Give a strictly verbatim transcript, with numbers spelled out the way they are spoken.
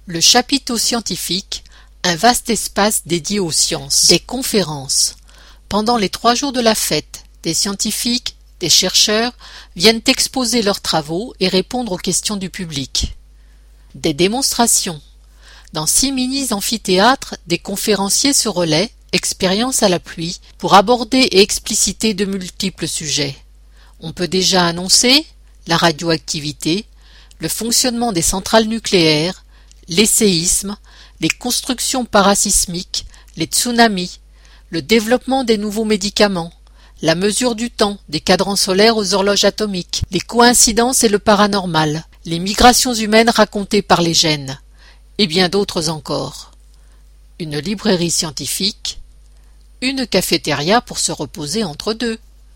Le chapiteau scientifique, un vaste espace dédié aux sciences. Des conférences. Pendant les trois jours de la fête, des scientifiques, des chercheurs viennent exposer leurs travaux et répondre aux questions du public. Des démonstrations. Dans six mini-amphithéâtres, des conférenciers se relaient, expérience à la pluie, pour aborder et expliciter de multiples sujets. On peut déjà annoncer la radioactivité, le fonctionnement des centrales nucléaires, les séismes, les constructions parasismiques, les tsunamis, le développement des nouveaux médicaments, la mesure du temps des cadrans solaires aux horloges atomiques, les coïncidences et le paranormal, les migrations humaines racontées par les gènes, et bien d'autres encore. Une librairie scientifique, une cafétéria pour se reposer entre deux.